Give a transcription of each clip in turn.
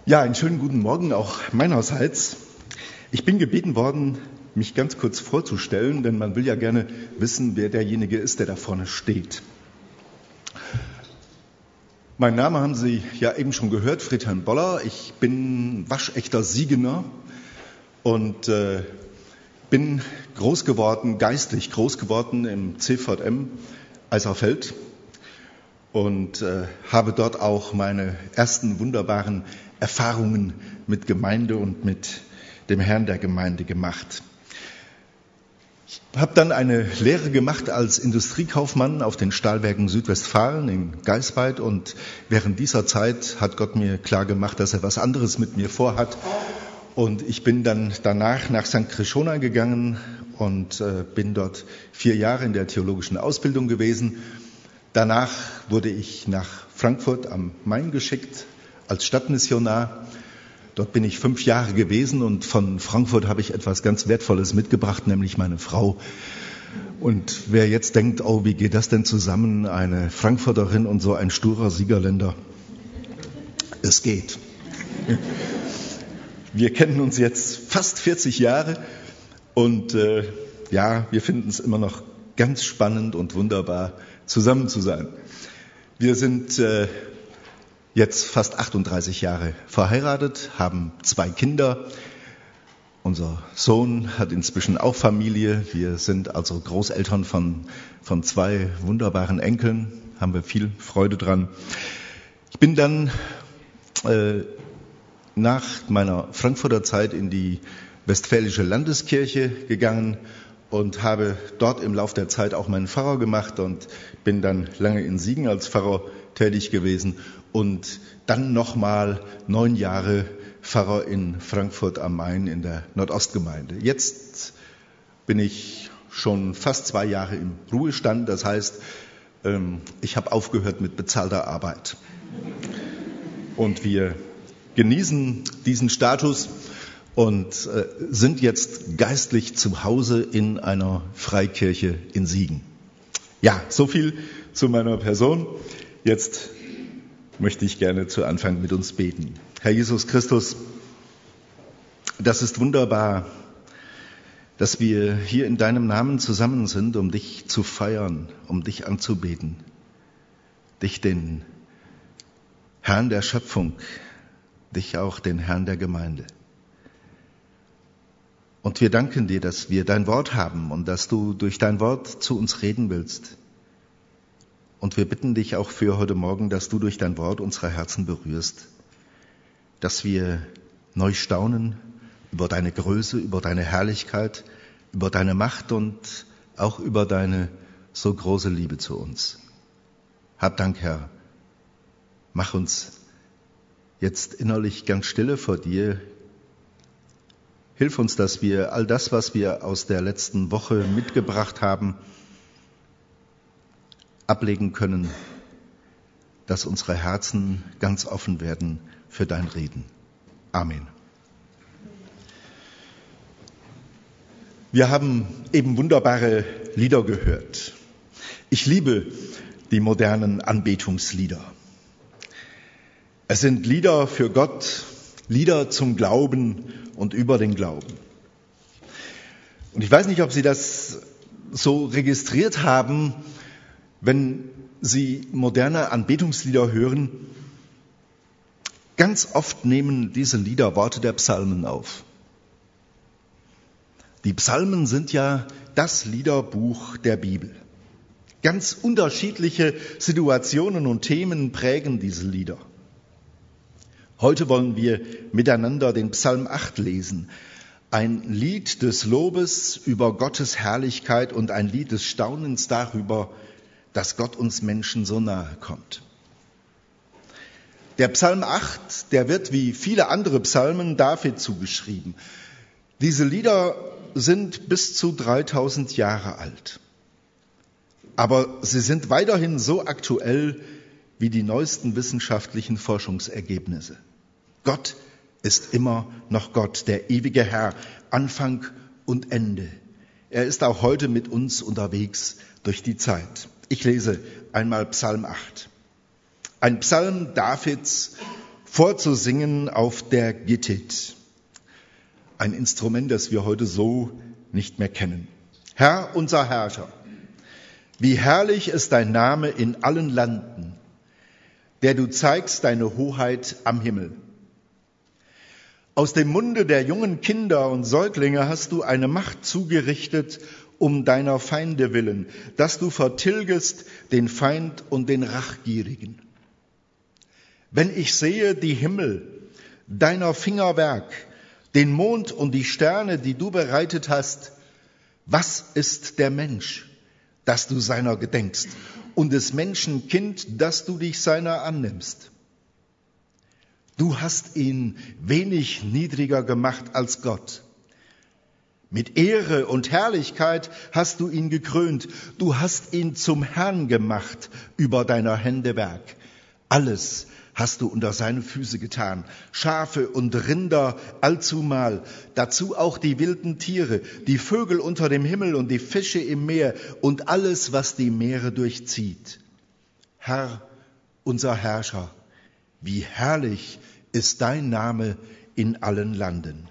Ja, einen schönen guten Morgen auch meinerseits. Ich bin gebeten worden, mich ganz kurz vorzustellen, denn man will ja gerne wissen, wer derjenige ist, der da vorne steht. Mein Name haben Sie ja eben schon gehört, Friedhelm Boller. Ich bin waschechter Siegener und bin geistlich groß geworden im CVM Eiserfeld und habe dort auch meine ersten wunderbaren Erfahrungen mit Gemeinde und mit dem Herrn der Gemeinde gemacht. Ich habe dann eine Lehre gemacht als Industriekaufmann auf den Stahlwerken Südwestfalen in Geisweid und während dieser Zeit hat Gott mir klar gemacht, dass er was anderes mit mir vorhat. Und ich bin dann danach nach St. Krishona gegangen und bin dort 4 Jahre in der theologischen Ausbildung gewesen. Danach wurde ich nach Frankfurt am Main geschickt als Stadtmissionar. Dort bin ich 5 Jahre gewesen und von Frankfurt habe ich etwas ganz Wertvolles mitgebracht, nämlich meine Frau. Und wer jetzt denkt, oh, wie geht das denn zusammen, eine Frankfurterin und so ein sturer Siegerländer? Es geht. Wir kennen uns jetzt fast 40 Jahre und wir finden es immer noch ganz spannend und wunderbar, zusammen zu sein. Wir sind jetzt fast 38 Jahre verheiratet, haben 2 Kinder. Unser Sohn hat inzwischen auch Familie. Wir sind also Großeltern von 2 wunderbaren Enkeln. Haben wir viel Freude dran. Ich bin dann nach meiner Frankfurter Zeit in die Westfälische Landeskirche gegangen und habe dort im Lauf der Zeit auch meinen Pfarrer gemacht und bin dann lange in Siegen als Pfarrer tätig gewesen und dann nochmal 9 Jahre Pfarrer in Frankfurt am Main in der Nordostgemeinde. Jetzt bin ich schon fast 2 Jahre im Ruhestand, das heißt, ich habe aufgehört mit bezahlter Arbeit. Und wir genießen diesen Status und sind jetzt geistlich zu Hause in einer Freikirche in Siegen. Ja, so viel zu meiner Person. Jetzt möchte ich gerne zu Anfang mit uns beten. Herr Jesus Christus, das ist wunderbar, dass wir hier in deinem Namen zusammen sind, um dich zu feiern, um dich anzubeten, dich, den Herrn der Schöpfung, dich auch, den Herrn der Gemeinde. Und wir danken dir, dass wir dein Wort haben und dass du durch dein Wort zu uns reden willst. Und wir bitten dich auch für heute Morgen, dass du durch dein Wort unsere Herzen berührst, dass wir neu staunen über deine Größe, über deine Herrlichkeit, über deine Macht und auch über deine so große Liebe zu uns. Hab Dank, Herr. Mach uns jetzt innerlich ganz stille vor dir. Hilf uns, dass wir all das, was wir aus der letzten Woche mitgebracht haben, ablegen können, dass unsere Herzen ganz offen werden für dein Reden. Amen. Wir haben eben wunderbare Lieder gehört. Ich liebe die modernen Anbetungslieder. Es sind Lieder für Gott, Lieder zum Glauben und über den Glauben. Und ich weiß nicht, ob Sie das so registriert haben, wenn Sie moderne Anbetungslieder hören. Ganz oft nehmen diese Lieder Worte der Psalmen auf. Die Psalmen sind ja das Liederbuch der Bibel. Ganz unterschiedliche Situationen und Themen prägen diese Lieder. Heute wollen wir miteinander den Psalm 8 lesen. Ein Lied des Lobes über Gottes Herrlichkeit und ein Lied des Staunens darüber, dass Gott uns Menschen so nahe kommt. Der Psalm 8, der wird wie viele andere Psalmen David zugeschrieben. Diese Lieder sind bis zu 3000 Jahre alt. Aber sie sind weiterhin so aktuell wie die neuesten wissenschaftlichen Forschungsergebnisse. Gott ist immer noch Gott, der ewige Herr, Anfang und Ende. Er ist auch heute mit uns unterwegs durch die Zeit. Ich lese einmal Psalm 8. Ein Psalm Davids vorzusingen auf der Gittit. Ein Instrument, das wir heute so nicht mehr kennen. Herr, unser Herrscher, wie herrlich ist dein Name in allen Landen, der du zeigst deine Hoheit am Himmel. Aus dem Munde der jungen Kinder und Säuglinge hast du eine Macht zugerichtet, um deiner Feinde willen, dass du vertilgest den Feind und den Rachgierigen. Wenn ich sehe die Himmel, deiner Finger Werk, den Mond und die Sterne, die du bereitet hast, was ist der Mensch, dass du seiner gedenkst, und des Menschen Kind, dass du dich seiner annimmst? Du hast ihn wenig niedriger gemacht als Gott. Mit Ehre und Herrlichkeit hast du ihn gekrönt. Du hast ihn zum Herrn gemacht über deiner Hände Werk. Alles hast du unter seine Füße getan. Schafe und Rinder allzumal, dazu auch die wilden Tiere, die Vögel unter dem Himmel und die Fische im Meer und alles, was die Meere durchzieht. Herr, unser Herrscher, wie herrlich ist dein Name in allen Landen.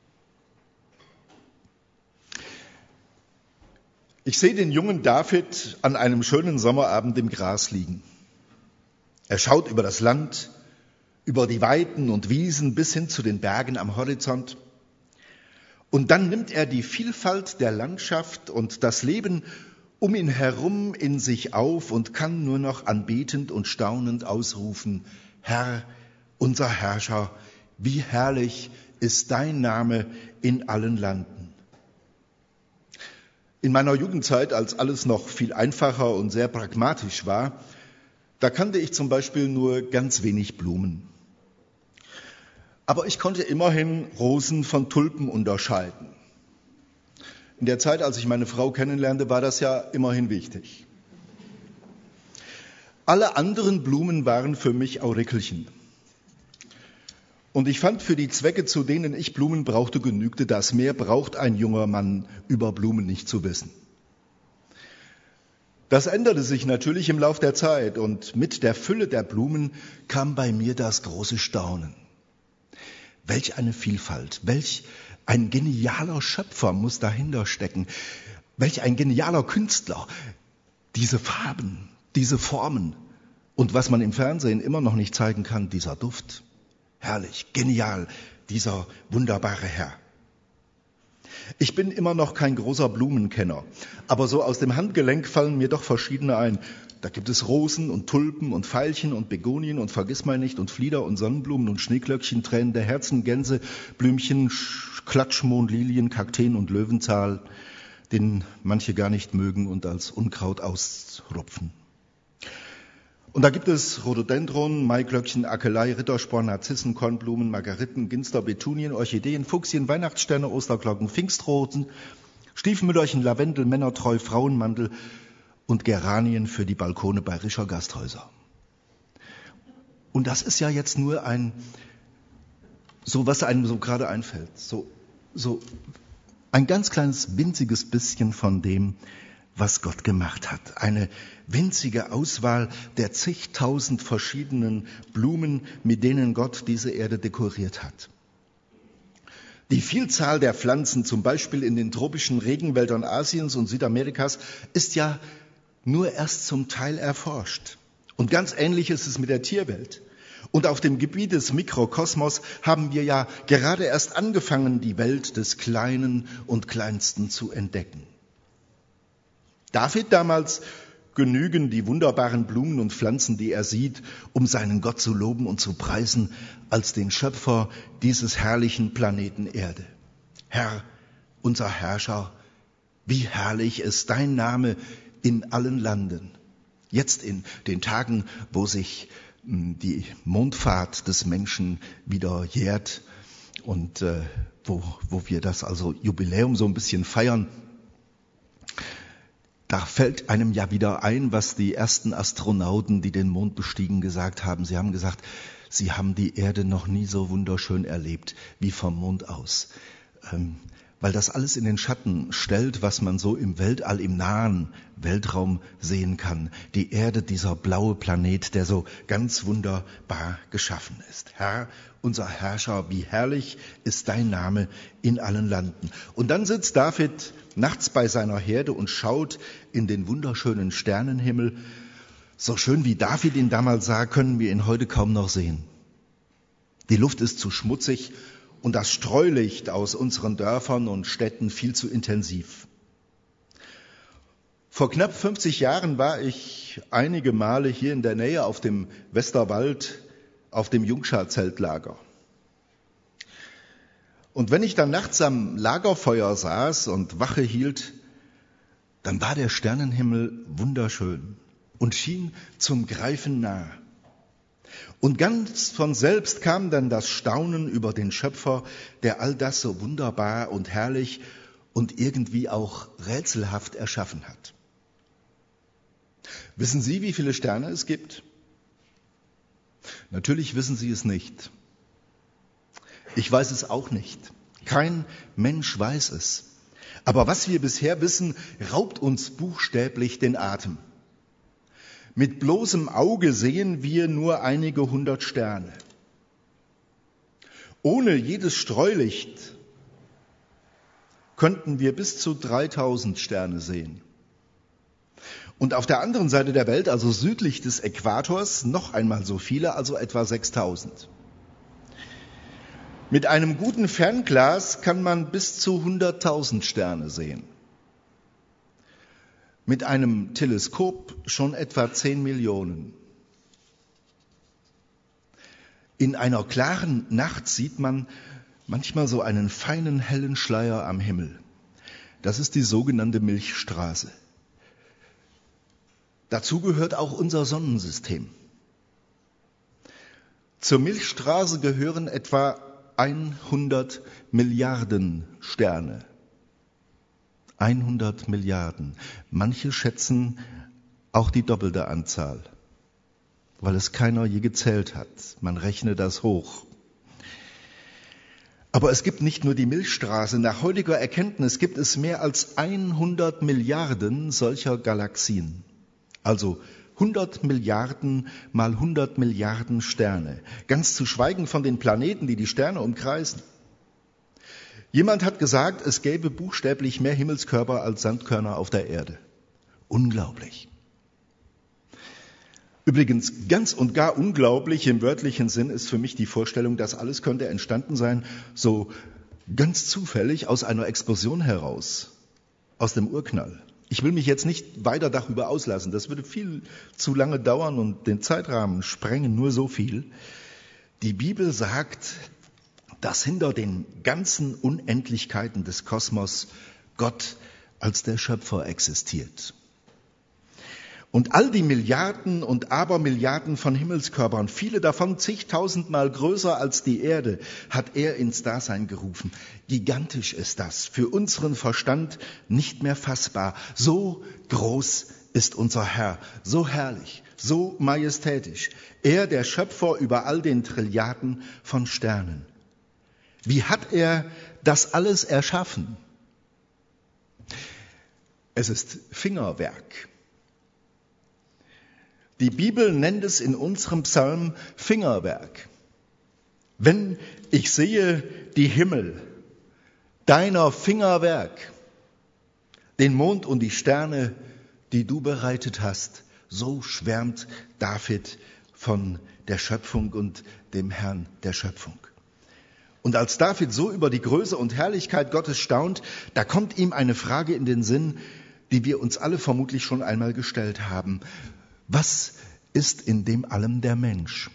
Ich sehe den jungen David an einem schönen Sommerabend im Gras liegen. Er schaut über das Land, über die Weiden und Wiesen bis hin zu den Bergen am Horizont. Und dann nimmt er die Vielfalt der Landschaft und das Leben um ihn herum in sich auf und kann nur noch anbetend und staunend ausrufen: Herr, unser Herrscher, wie herrlich ist dein Name in allen Landen. In meiner Jugendzeit, als alles noch viel einfacher und sehr pragmatisch war, da kannte ich zum Beispiel nur ganz wenig Blumen. Aber ich konnte immerhin Rosen von Tulpen unterscheiden. In der Zeit, als ich meine Frau kennenlernte, war das ja immerhin wichtig. Alle anderen Blumen waren für mich Aurikelchen. Und ich fand, für die Zwecke, zu denen ich Blumen brauchte, genügte das. Mehr braucht ein junger Mann über Blumen nicht zu wissen. Das änderte sich natürlich im Lauf der Zeit und mit der Fülle der Blumen kam bei mir das große Staunen. Welch eine Vielfalt, welch ein genialer Schöpfer muss dahinter stecken, welch ein genialer Künstler. Diese Farben, diese Formen und was man im Fernsehen immer noch nicht zeigen kann, dieser Duft. Herrlich, genial, dieser wunderbare Herr. Ich bin immer noch kein großer Blumenkenner, aber so aus dem Handgelenk fallen mir doch verschiedene ein. Da gibt es Rosen und Tulpen und Veilchen und Begonien und Vergissmeinnicht und Flieder und Sonnenblumen und Schneeglöckchen, tränende Herzen, Gänse, Blümchen, Klatschmond, Lilien, Kakteen und Löwenzahn, den manche gar nicht mögen und als Unkraut ausrupfen. Und da gibt es Rhododendron, Maiglöckchen, Akelei, Rittersporn, Narzissen, Kornblumen, Margeriten, Ginster, Betunien, Orchideen, Fuchsien, Weihnachtssterne, Osterglocken, Pfingstrosen, Stiefmüllerchen, Lavendel, Männertreu, Frauenmandel und Geranien für die Balkone bayerischer Gasthäuser. Und das ist ja jetzt nur was einem so gerade einfällt. So ein ganz kleines, winziges bisschen von dem, was Gott gemacht hat. Eine winzige Auswahl der zigtausend verschiedenen Blumen, mit denen Gott diese Erde dekoriert hat. Die Vielzahl der Pflanzen, zum Beispiel in den tropischen Regenwäldern Asiens und Südamerikas, ist ja nur erst zum Teil erforscht. Und ganz ähnlich ist es mit der Tierwelt. Und auf dem Gebiet des Mikrokosmos haben wir ja gerade erst angefangen, die Welt des Kleinen und Kleinsten zu entdecken. David damals genügen die wunderbaren Blumen und Pflanzen, die er sieht, um seinen Gott zu loben und zu preisen als den Schöpfer dieses herrlichen Planeten Erde. Herr, unser Herrscher, wie herrlich ist dein Name in allen Landen. Jetzt in den Tagen, wo sich die Mondfahrt des Menschen wieder jährt und wo wir das also Jubiläum so ein bisschen feiern, da fällt einem ja wieder ein, was die ersten Astronauten, die den Mond bestiegen, gesagt haben. Sie haben gesagt, sie haben die Erde noch nie so wunderschön erlebt wie vom Mond aus. weil das alles in den Schatten stellt, was man so im Weltall, im nahen Weltraum sehen kann. Die Erde, dieser blaue Planet, der so ganz wunderbar geschaffen ist. Herr, unser Herrscher, wie herrlich ist dein Name in allen Landen. Und dann sitzt David nachts bei seiner Herde und schaut in den wunderschönen Sternenhimmel. So schön wie David ihn damals sah, können wir ihn heute kaum noch sehen. Die Luft ist zu schmutzig und das Streulicht aus unseren Dörfern und Städten viel zu intensiv. Vor knapp 50 Jahren war ich einige Male hier in der Nähe auf dem Westerwald auf dem Jungschar-Zeltlager. Und wenn ich dann nachts am Lagerfeuer saß und Wache hielt, dann war der Sternenhimmel wunderschön und schien zum Greifen nah. Und ganz von selbst kam dann das Staunen über den Schöpfer, der all das so wunderbar und herrlich und irgendwie auch rätselhaft erschaffen hat. Wissen Sie, wie viele Sterne es gibt? Natürlich wissen Sie es nicht. Ich weiß es auch nicht. Kein Mensch weiß es. Aber was wir bisher wissen, raubt uns buchstäblich den Atem. Mit bloßem Auge sehen wir nur einige hundert Sterne. Ohne jedes Streulicht könnten wir bis zu 3000 Sterne sehen. Und auf der anderen Seite der Welt, also südlich des Äquators, noch einmal so viele, also etwa 6000. Mit einem guten Fernglas kann man bis zu 100.000 Sterne sehen. Mit einem Teleskop schon etwa 10 Millionen. In einer klaren Nacht sieht man manchmal so einen feinen, hellen Schleier am Himmel. Das ist die sogenannte Milchstraße. Dazu gehört auch unser Sonnensystem. Zur Milchstraße gehören etwa 100 Milliarden Sterne. 100 Milliarden. Manche schätzen auch die doppelte Anzahl, weil es keiner je gezählt hat. Man rechne das hoch. Aber es gibt nicht nur die Milchstraße. Nach heutiger Erkenntnis gibt es mehr als 100 Milliarden solcher Galaxien. Also 100 Milliarden mal 100 Milliarden Sterne. Ganz zu schweigen von den Planeten, die die Sterne umkreisen. Jemand hat gesagt, es gäbe buchstäblich mehr Himmelskörper als Sandkörner auf der Erde. Unglaublich. Übrigens, ganz und gar unglaublich im wörtlichen Sinn ist für mich die Vorstellung, dass alles könnte entstanden sein, so ganz zufällig aus einer Explosion heraus, aus dem Urknall. Ich will mich jetzt nicht weiter darüber auslassen, das würde viel zu lange dauern und den Zeitrahmen sprengen, nur so viel. Die Bibel sagt, dass hinter den ganzen Unendlichkeiten des Kosmos Gott als der Schöpfer existiert. Und all die Milliarden und Abermilliarden von Himmelskörpern, viele davon zigtausendmal größer als die Erde, hat er ins Dasein gerufen. Gigantisch ist das, für unseren Verstand nicht mehr fassbar. So groß ist unser Herr, so herrlich, so majestätisch. Er, der Schöpfer über all den Trilliarden von Sternen. Wie hat er das alles erschaffen? Es ist Fingerwerk. Die Bibel nennt es in unserem Psalm Fingerwerk. Wenn ich sehe die Himmel, deiner Fingerwerk, den Mond und die Sterne, die du bereitet hast, so schwärmt David von der Schöpfung und dem Herrn der Schöpfung. Und als David so über die Größe und Herrlichkeit Gottes staunt, da kommt ihm eine Frage in den Sinn, die wir uns alle vermutlich schon einmal gestellt haben. Was ist in dem allem der Mensch?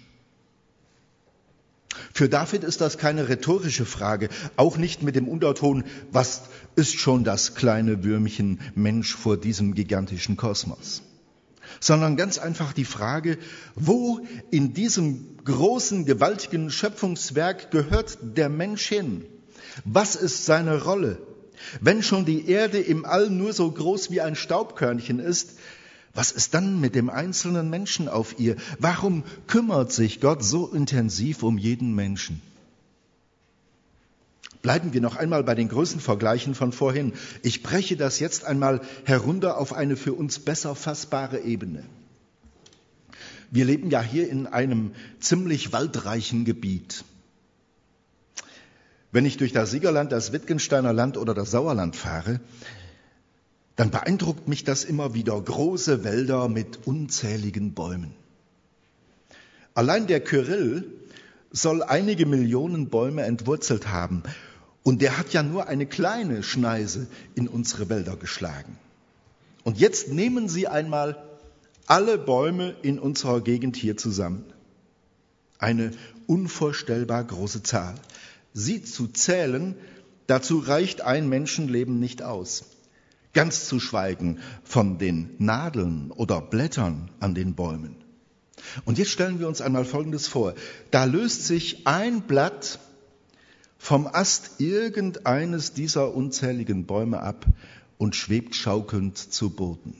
Für David ist das keine rhetorische Frage, auch nicht mit dem Unterton, was ist schon das kleine Würmchen Mensch vor diesem gigantischen Kosmos? Sondern ganz einfach die Frage, wo in diesem großen, gewaltigen Schöpfungswerk gehört der Mensch hin? Was ist seine Rolle? Wenn schon die Erde im All nur so groß wie ein Staubkörnchen ist, was ist dann mit dem einzelnen Menschen auf ihr? Warum kümmert sich Gott so intensiv um jeden Menschen? Bleiben wir noch einmal bei den Größenvergleichen von vorhin. Ich breche das jetzt einmal herunter auf eine für uns besser fassbare Ebene. Wir leben ja hier in einem ziemlich waldreichen Gebiet. Wenn ich durch das Siegerland, das Wittgensteiner Land oder das Sauerland fahre, dann beeindruckt mich das immer wieder. Große Wälder mit unzähligen Bäumen. Allein der Kyrill soll einige Millionen Bäume entwurzelt haben. Und der hat ja nur eine kleine Schneise in unsere Wälder geschlagen. Und jetzt nehmen Sie einmal alle Bäume in unserer Gegend hier zusammen. Eine unvorstellbar große Zahl. Sie zu zählen, dazu reicht ein Menschenleben nicht aus. Ganz zu schweigen von den Nadeln oder Blättern an den Bäumen. Und jetzt stellen wir uns einmal Folgendes vor. Da löst sich ein Blatt vom Ast irgendeines dieser unzähligen Bäume ab und schwebt schaukelnd zu Boden.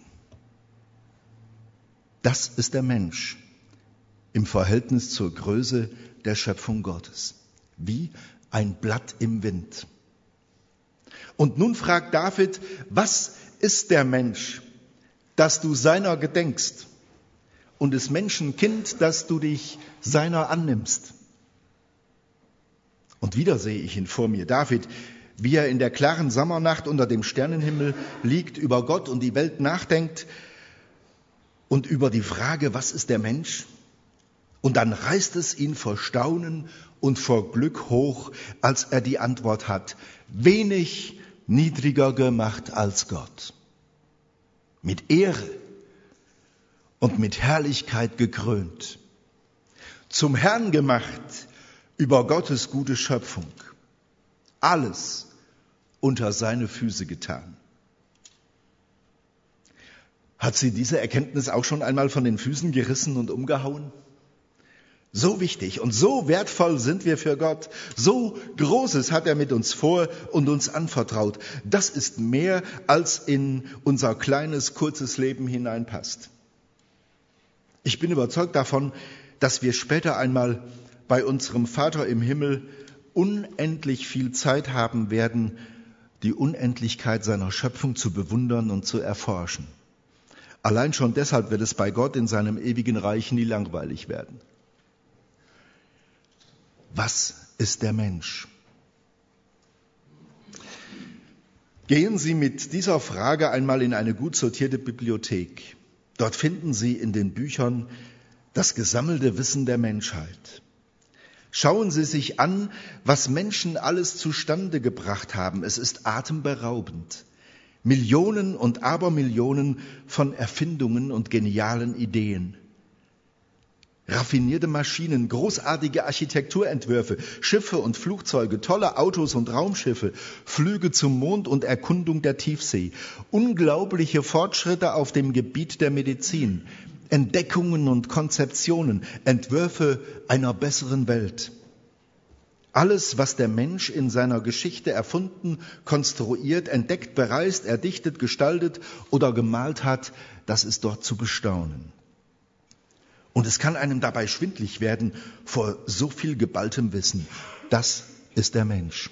Das ist der Mensch im Verhältnis zur Größe der Schöpfung Gottes. Wie ein Blatt im Wind. Und nun fragt David, was ist der Mensch, dass du seiner gedenkst? Und des Menschen Kind, dass du dich seiner annimmst. Und wieder sehe ich ihn vor mir, David, wie er in der klaren Sommernacht unter dem Sternenhimmel liegt, über Gott und die Welt nachdenkt und über die Frage, was ist der Mensch? Und dann reißt es ihn vor Staunen und vor Glück hoch, als er die Antwort hat, wenig niedriger gemacht als Gott. Mit Ehre und mit Herrlichkeit gekrönt. Zum Herrn gemacht über Gottes gute Schöpfung. Alles unter seine Füße getan. Hat sie diese Erkenntnis auch schon einmal von den Füßen gerissen und umgehauen? So wichtig und so wertvoll sind wir für Gott. So Großes hat er mit uns vor und uns anvertraut. Das ist mehr, als in unser kleines, kurzes Leben hineinpasst. Ich bin überzeugt davon, dass wir später einmal bei unserem Vater im Himmel unendlich viel Zeit haben werden, die Unendlichkeit seiner Schöpfung zu bewundern und zu erforschen. Allein schon deshalb wird es bei Gott in seinem ewigen Reich nie langweilig werden. Was ist der Mensch? Gehen Sie mit dieser Frage einmal in eine gut sortierte Bibliothek. Dort finden Sie in den Büchern das gesammelte Wissen der Menschheit. Schauen Sie sich an, was Menschen alles zustande gebracht haben. Es ist atemberaubend. Millionen und Abermillionen von Erfindungen und genialen Ideen. Raffinierte Maschinen, großartige Architekturentwürfe, Schiffe und Flugzeuge, tolle Autos und Raumschiffe, Flüge zum Mond und Erkundung der Tiefsee, unglaubliche Fortschritte auf dem Gebiet der Medizin, Entdeckungen und Konzeptionen, Entwürfe einer besseren Welt. Alles, was der Mensch in seiner Geschichte erfunden, konstruiert, entdeckt, bereist, erdichtet, gestaltet oder gemalt hat, das ist dort zu bestaunen. Und es kann einem dabei schwindlig werden vor so viel geballtem Wissen. Das ist der Mensch.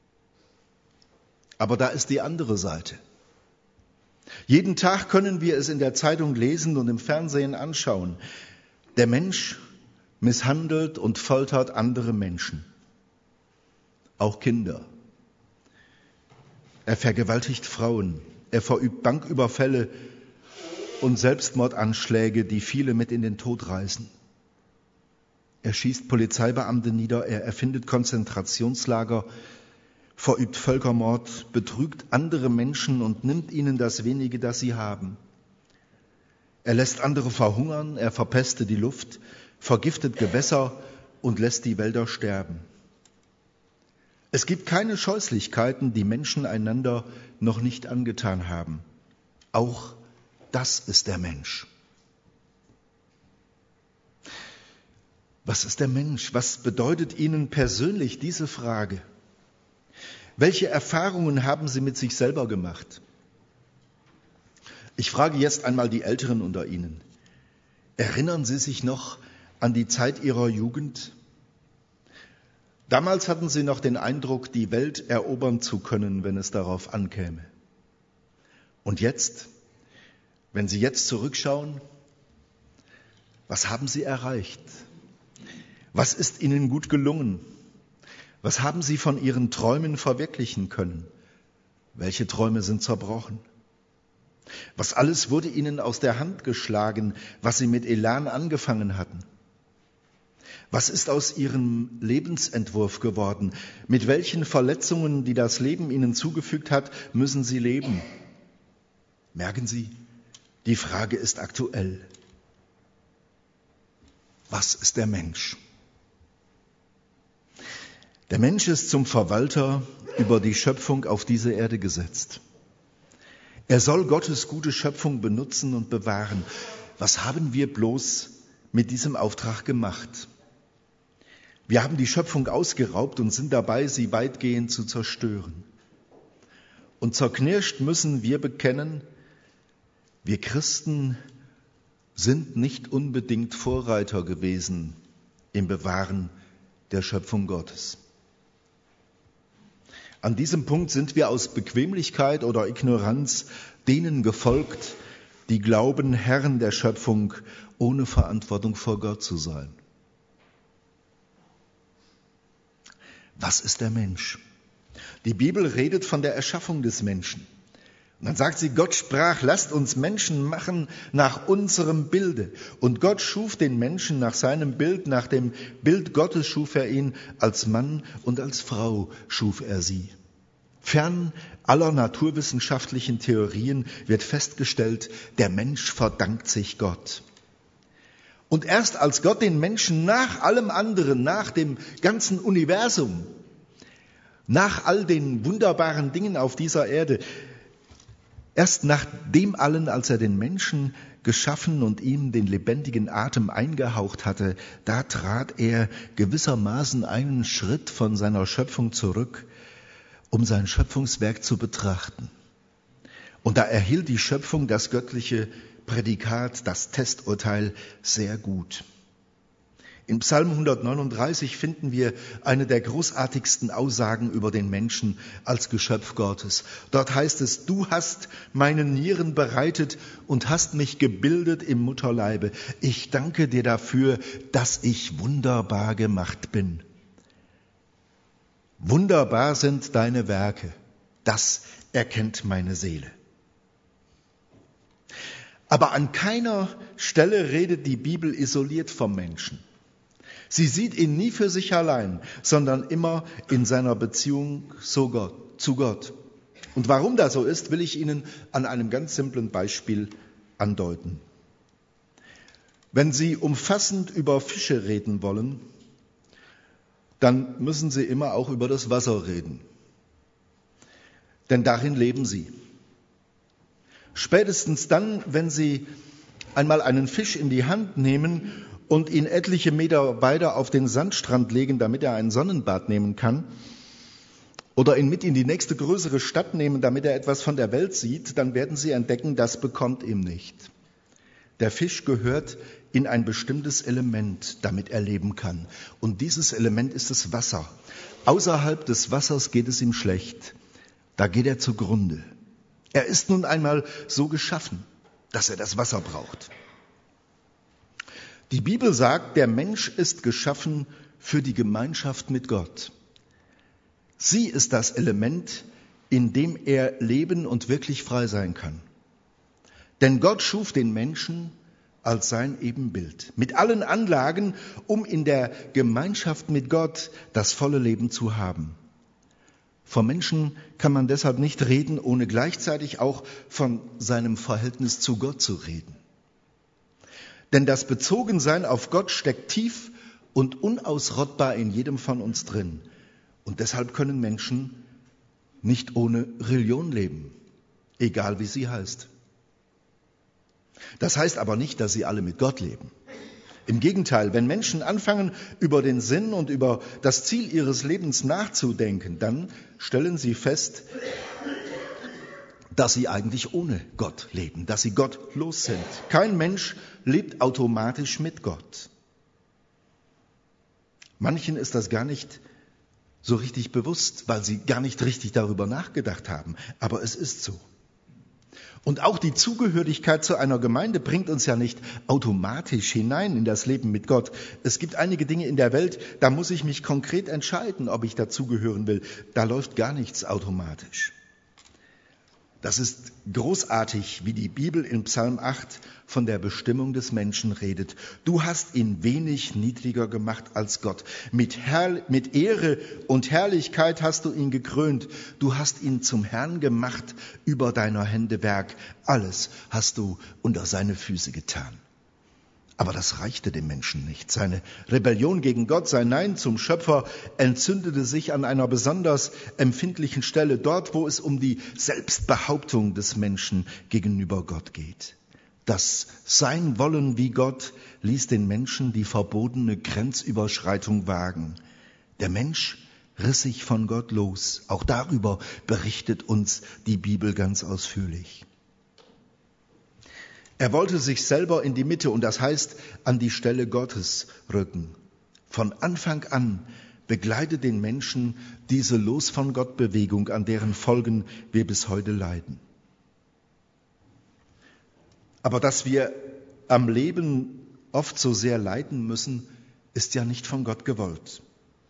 Aber da ist die andere Seite. Jeden Tag können wir es in der Zeitung lesen und im Fernsehen anschauen. Der Mensch misshandelt und foltert andere Menschen, auch Kinder. Er vergewaltigt Frauen, er verübt Banküberfälle und Selbstmordanschläge, die viele mit in den Tod reißen. Er schießt Polizeibeamte nieder, er erfindet Konzentrationslager, verübt Völkermord, betrügt andere Menschen und nimmt ihnen das wenige, das sie haben. Er lässt andere verhungern, er verpestet die Luft, vergiftet Gewässer und lässt die Wälder sterben. Es gibt keine Scheußlichkeiten, die Menschen einander noch nicht angetan haben. Auch das ist der Mensch. Was ist der Mensch? Was bedeutet Ihnen persönlich diese Frage? Welche Erfahrungen haben Sie mit sich selber gemacht? Ich frage jetzt einmal die Älteren unter Ihnen. Erinnern Sie sich noch an die Zeit Ihrer Jugend? Damals hatten sie noch den Eindruck, die Welt erobern zu können, wenn es darauf ankäme. Und jetzt, wenn sie jetzt zurückschauen, was haben sie erreicht? Was ist ihnen gut gelungen? Was haben sie von ihren Träumen verwirklichen können? Welche Träume sind zerbrochen? Was alles wurde ihnen aus der Hand geschlagen, was sie mit Elan angefangen hatten? Was ist aus ihrem Lebensentwurf geworden? Mit welchen Verletzungen, die das Leben ihnen zugefügt hat, müssen sie leben? Merken Sie, die Frage ist aktuell. Was ist der Mensch? Der Mensch ist zum Verwalter über die Schöpfung auf diese Erde gesetzt. Er soll Gottes gute Schöpfung benutzen und bewahren. Was haben wir bloß mit diesem Auftrag gemacht? Wir haben die Schöpfung ausgeraubt und sind dabei, sie weitgehend zu zerstören. Und zerknirscht müssen wir bekennen, wir Christen sind nicht unbedingt Vorreiter gewesen im Bewahren der Schöpfung Gottes. An diesem Punkt sind wir aus Bequemlichkeit oder Ignoranz denen gefolgt, die glauben, Herren der Schöpfung ohne Verantwortung vor Gott zu sein. Was ist der Mensch? Die Bibel redet von der Erschaffung des Menschen. Und dann sagt sie, Gott sprach, lasst uns Menschen machen nach unserem Bilde. Und Gott schuf den Menschen nach seinem Bild, nach dem Bild Gottes schuf er ihn, als Mann und als Frau schuf er sie. Fern aller naturwissenschaftlichen Theorien wird festgestellt, der Mensch verdankt sich Gott. Und erst als Gott den Menschen nach allem anderen, nach dem ganzen Universum, nach all den wunderbaren Dingen auf dieser Erde, erst nach dem allen, als er den Menschen geschaffen und ihm den lebendigen Atem eingehaucht hatte, da trat er gewissermaßen einen Schritt von seiner Schöpfung zurück, um sein Schöpfungswerk zu betrachten. Und da erhielt die Schöpfung das göttliche Prädikat, das Testurteil, sehr gut. In Psalm 139 finden wir eine der großartigsten Aussagen über den Menschen als Geschöpf Gottes. Dort heißt es, du hast meine Nieren bereitet und hast mich gebildet im Mutterleibe. Ich danke dir dafür, dass ich wunderbar gemacht bin. Wunderbar sind deine Werke, das erkennt meine Seele. Aber an keiner Stelle redet die Bibel isoliert vom Menschen. Sie sieht ihn nie für sich allein, sondern immer in seiner Beziehung zu Gott. Und warum das so ist, will ich Ihnen an einem ganz simplen Beispiel andeuten. Wenn Sie umfassend über Fische reden wollen, dann müssen Sie immer auch über das Wasser reden. Denn darin leben sie. Spätestens dann, wenn Sie einmal einen Fisch in die Hand nehmen und ihn etliche Meter weiter auf den Sandstrand legen, damit er ein Sonnenbad nehmen kann, oder ihn mit in die nächste größere Stadt nehmen, damit er etwas von der Welt sieht, dann werden Sie entdecken, das bekommt ihm nicht. Der Fisch gehört in ein bestimmtes Element, damit er leben kann. Und dieses Element ist das Wasser. Außerhalb des Wassers geht es ihm schlecht. Da geht er zugrunde. Er ist nun einmal so geschaffen, dass er das Wasser braucht. Die Bibel sagt, der Mensch ist geschaffen für die Gemeinschaft mit Gott. Sie ist das Element, in dem er leben und wirklich frei sein kann. Denn Gott schuf den Menschen als sein Ebenbild, mit allen Anlagen, um in der Gemeinschaft mit Gott das volle Leben zu haben. Vom Menschen kann man deshalb nicht reden, ohne gleichzeitig auch von seinem Verhältnis zu Gott zu reden. Denn das Bezogensein auf Gott steckt tief und unausrottbar in jedem von uns drin. Und deshalb können Menschen nicht ohne Religion leben, egal wie sie heißt. Das heißt aber nicht, dass sie alle mit Gott leben. Im Gegenteil, wenn Menschen anfangen, über den Sinn und über das Ziel ihres Lebens nachzudenken, dann stellen sie fest, dass sie eigentlich ohne Gott leben, dass sie gottlos sind. Kein Mensch lebt automatisch mit Gott. Manchen ist das gar nicht so richtig bewusst, weil sie gar nicht richtig darüber nachgedacht haben. Aber es ist so. Und auch die Zugehörigkeit zu einer Gemeinde bringt uns ja nicht automatisch hinein in das Leben mit Gott. Es gibt einige Dinge in der Welt, da muss ich mich konkret entscheiden, ob ich dazugehören will. Da läuft gar nichts automatisch. Das ist großartig, wie die Bibel in Psalm 8 von der Bestimmung des Menschen redet. Du hast ihn wenig niedriger gemacht als Gott. Mit Ehre und Herrlichkeit hast du ihn gekrönt. Du hast ihn zum Herrn gemacht über deiner Hände Werk. Alles hast du unter seine Füße getan. Aber das reichte dem Menschen nicht. Seine Rebellion gegen Gott, sein Nein zum Schöpfer entzündete sich an einer besonders empfindlichen Stelle, dort, wo es um die Selbstbehauptung des Menschen gegenüber Gott geht. Das Sein wollen wie Gott ließ den Menschen die verbotene Grenzüberschreitung wagen. Der Mensch riss sich von Gott los. Auch darüber berichtet uns die Bibel ganz ausführlich. Er wollte sich selber in die Mitte, und das heißt an die Stelle Gottes rücken. Von Anfang an begleitet den Menschen diese Los von Gott Bewegung, an deren Folgen wir bis heute leiden. Aber dass wir am Leben oft so sehr leiden müssen, ist ja nicht von Gott gewollt.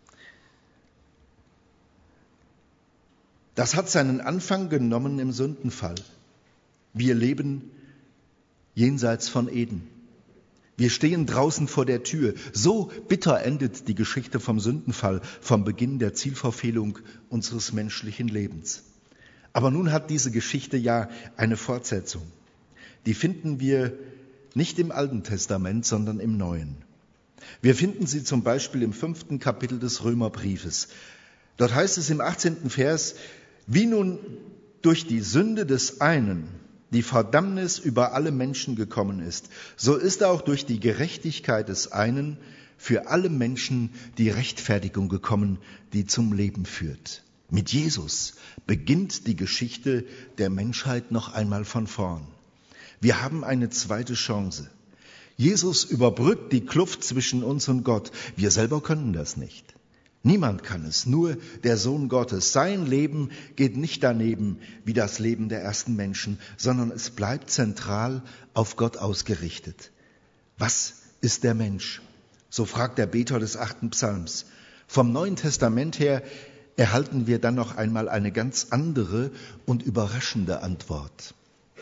Das hat seinen Anfang genommen im Sündenfall. Wir leben jenseits von Eden. Wir stehen draußen vor der Tür. So bitter endet die Geschichte vom Sündenfall, vom Beginn der Zielverfehlung unseres menschlichen Lebens. Aber nun hat diese Geschichte ja eine Fortsetzung. Die finden wir nicht im Alten Testament, sondern im Neuen. Wir finden sie zum Beispiel im 5. Kapitel des Römerbriefes. Dort heißt es im 18. Vers, wie nun durch die Sünde des einen die Verdammnis über alle Menschen gekommen ist, so ist auch durch die Gerechtigkeit des einen für alle Menschen die Rechtfertigung gekommen, die zum Leben führt. Mit Jesus beginnt die Geschichte der Menschheit noch einmal von vorn. Wir haben eine zweite Chance. Jesus überbrückt die Kluft zwischen uns und Gott. Wir selber können das nicht. Niemand kann es, nur der Sohn Gottes. Sein Leben geht nicht daneben wie das Leben der ersten Menschen, sondern es bleibt zentral auf Gott ausgerichtet. Was ist der Mensch? So fragt der Beter des 8. Psalms. Vom Neuen Testament her erhalten wir dann noch einmal eine ganz andere und überraschende Antwort.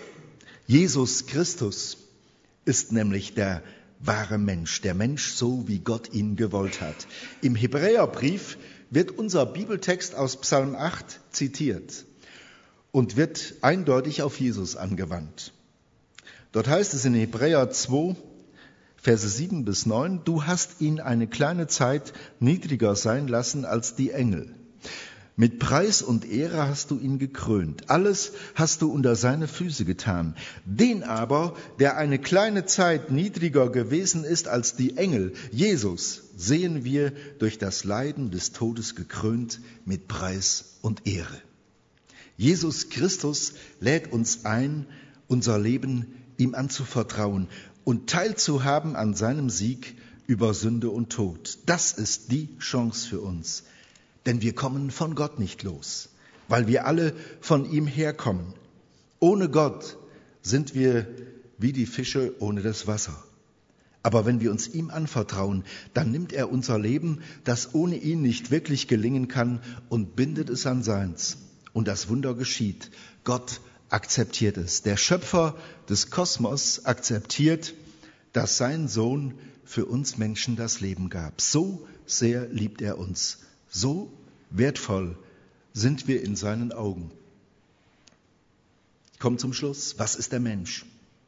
Jesus Christus ist nämlich der wahre Mensch, der Mensch so, wie Gott ihn gewollt hat. Im Hebräerbrief wird unser Bibeltext aus Psalm 8 zitiert und wird eindeutig auf Jesus angewandt. Dort heißt es in Hebräer 2, Verse 7 bis 9, du hast ihn eine kleine Zeit niedriger sein lassen als die Engel. Mit Preis und Ehre hast du ihn gekrönt. Alles hast du unter seine Füße getan. Den aber, der eine kleine Zeit niedriger gewesen ist als die Engel, Jesus, sehen wir durch das Leiden des Todes gekrönt mit Preis und Ehre. Jesus Christus lädt uns ein, unser Leben ihm anzuvertrauen und teilzuhaben an seinem Sieg über Sünde und Tod. Das ist die Chance für uns. Denn wir kommen von Gott nicht los, weil wir alle von ihm herkommen. Ohne Gott sind wir wie die Fische ohne das Wasser. Aber wenn wir uns ihm anvertrauen, dann nimmt er unser Leben, das ohne ihn nicht wirklich gelingen kann, und bindet es an seins. Und das Wunder geschieht. Gott akzeptiert es. Der Schöpfer des Kosmos akzeptiert, dass sein Sohn für uns Menschen das Leben gab. So sehr liebt er uns. So wertvoll sind wir in seinen Augen. Ich komme zum Schluss. Was ist der Mensch?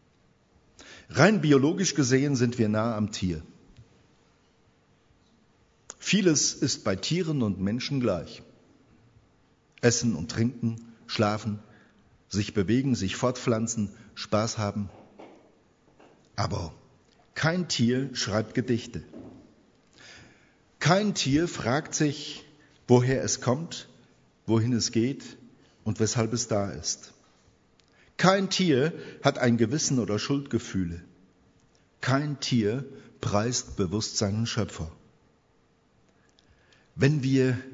Rein biologisch gesehen sind wir nah am Tier. Vieles ist bei Tieren und Menschen gleich. Essen und trinken, schlafen, sich bewegen, sich fortpflanzen, Spaß haben. Aber kein Tier schreibt Gedichte. Kein Tier fragt sich, woher es kommt, wohin es geht und weshalb es da ist. Kein Tier hat ein Gewissen oder Schuldgefühle. Kein Tier preist bewusst seinen Schöpfer. Wenn wir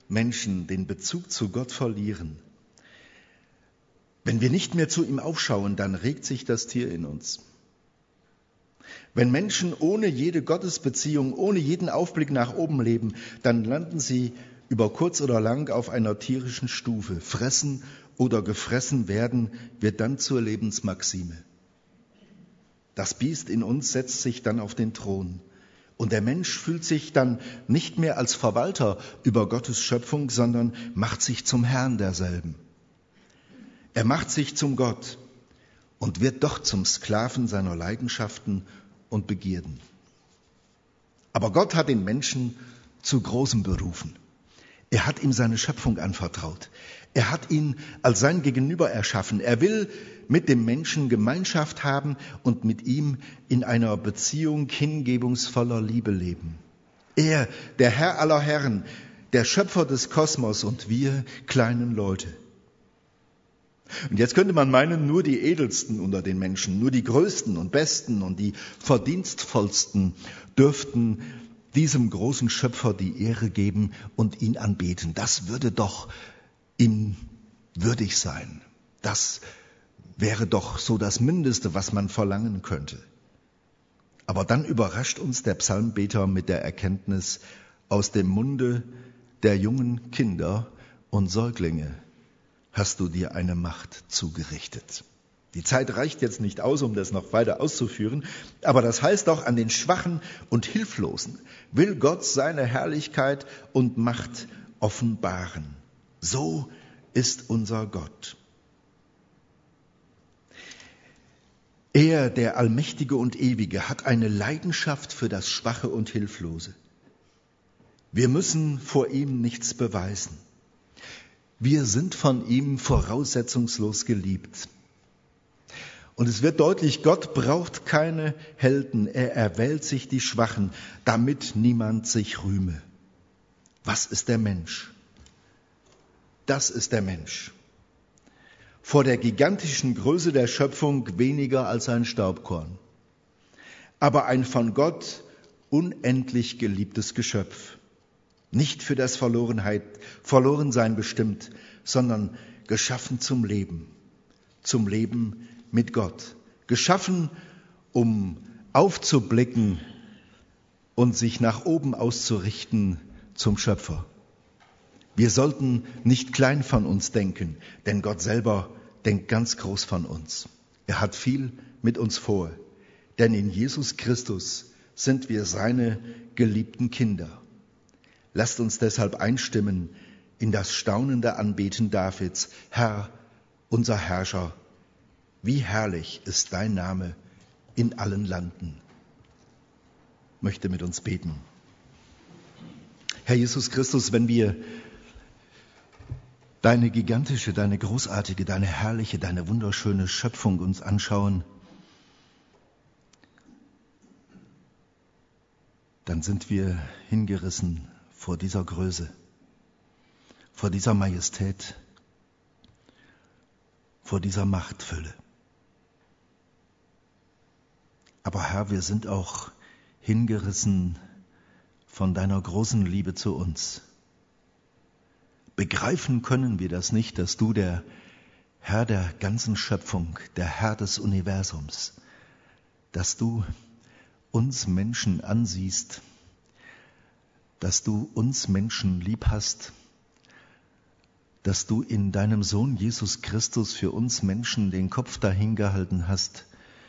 Menschen den Bezug zu Gott verlieren, wenn wir nicht mehr zu ihm aufschauen, dann regt sich das Tier in uns. Wenn Menschen ohne jede Gottesbeziehung, ohne jeden Aufblick nach oben leben, dann landen sie über kurz oder lang auf einer tierischen Stufe. Fressen oder gefressen werden wird dann zur Lebensmaxime. Das Biest in uns setzt sich dann auf den Thron. Und der Mensch fühlt sich dann nicht mehr als Verwalter über Gottes Schöpfung, sondern macht sich zum Herrn derselben. Er macht sich zum Gott und wird doch zum Sklaven seiner Leidenschaften und Begierden. Aber Gott hat den Menschen zu Großem berufen. Er hat ihm seine Schöpfung anvertraut. Er hat ihn als sein Gegenüber erschaffen. Er will mit dem Menschen Gemeinschaft haben und mit ihm in einer Beziehung hingebungsvoller Liebe leben. Er, der Herr aller Herren, der Schöpfer des Kosmos und wir kleinen Leute. Und jetzt könnte man meinen, nur die Edelsten unter den Menschen, nur die Größten und Besten und die Verdienstvollsten dürften diesem großen Schöpfer die Ehre geben und ihn anbeten. Das würde doch ihm würdig sein. Das wäre doch so das Mindeste, was man verlangen könnte. Aber dann überrascht uns der Psalmbeter mit der Erkenntnis: Aus dem Munde der jungen Kinder und Säuglinge hast du dir eine Macht zugerichtet. Die Zeit reicht jetzt nicht aus, um das noch weiter auszuführen, aber das heißt doch, an den Schwachen und Hilflosen will Gott seine Herrlichkeit und Macht offenbaren. So ist unser Gott. Er, der Allmächtige und Ewige, hat eine Leidenschaft für das Schwache und Hilflose. Wir müssen vor ihm nichts beweisen. Wir sind von ihm voraussetzungslos geliebt. Und es wird deutlich, Gott braucht keine Helden. Er erwählt sich die Schwachen, damit niemand sich rühme. Was ist der Mensch? Das ist der Mensch. Vor der gigantischen Größe der Schöpfung weniger als ein Staubkorn. Aber ein von Gott unendlich geliebtes Geschöpf. Nicht für das Verlorensein bestimmt, sondern geschaffen zum Leben mit Gott. Geschaffen, um aufzublicken und sich nach oben auszurichten zum Schöpfer. Wir sollten nicht klein von uns denken, denn Gott selber denkt ganz groß von uns. Er hat viel mit uns vor, denn in Jesus Christus sind wir seine geliebten Kinder. Lasst uns deshalb einstimmen in das staunende Anbeten Davids. Herr, unser Herrscher, wie herrlich ist dein Name in allen Landen. Ich möchte mit uns beten. Herr Jesus Christus, wenn wir deine gigantische, deine großartige, deine herrliche, deine wunderschöne Schöpfung uns anschauen, dann sind wir hingerissen vor dieser Größe, vor dieser Majestät, vor dieser Machtfülle. Aber Herr, wir sind auch hingerissen von deiner großen Liebe zu uns. Begreifen können wir das nicht, dass du der Herr der ganzen Schöpfung, der Herr des Universums, dass du uns Menschen ansiehst, dass du uns Menschen lieb hast, dass du in deinem Sohn Jesus Christus für uns Menschen den Kopf dahingehalten hast,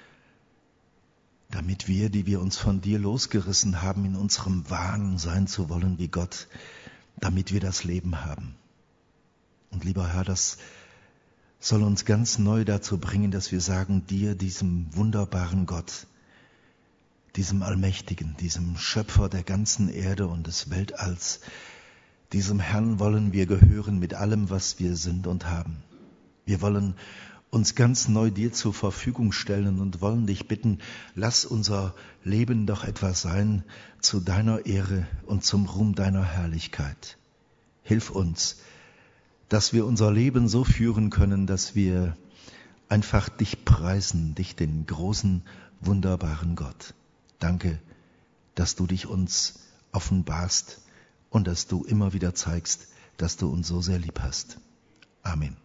damit wir, die wir uns von dir losgerissen haben, in unserem Wahn sein zu wollen wie Gott, damit wir das Leben haben. Und lieber Herr, das soll uns ganz neu dazu bringen, dass wir sagen, dir, diesem wunderbaren Gott, diesem Allmächtigen, diesem Schöpfer der ganzen Erde und des Weltalls, diesem Herrn wollen wir gehören mit allem, was wir sind und haben. Wir wollen uns ganz neu dir zur Verfügung stellen und wollen dich bitten, lass unser Leben doch etwas sein zu deiner Ehre und zum Ruhm deiner Herrlichkeit. Hilf uns, dass wir unser Leben so führen können, dass wir einfach dich preisen, dich, den großen, wunderbaren Gott. Danke, dass du dich uns offenbarst und dass du immer wieder zeigst, dass du uns so sehr lieb hast. Amen.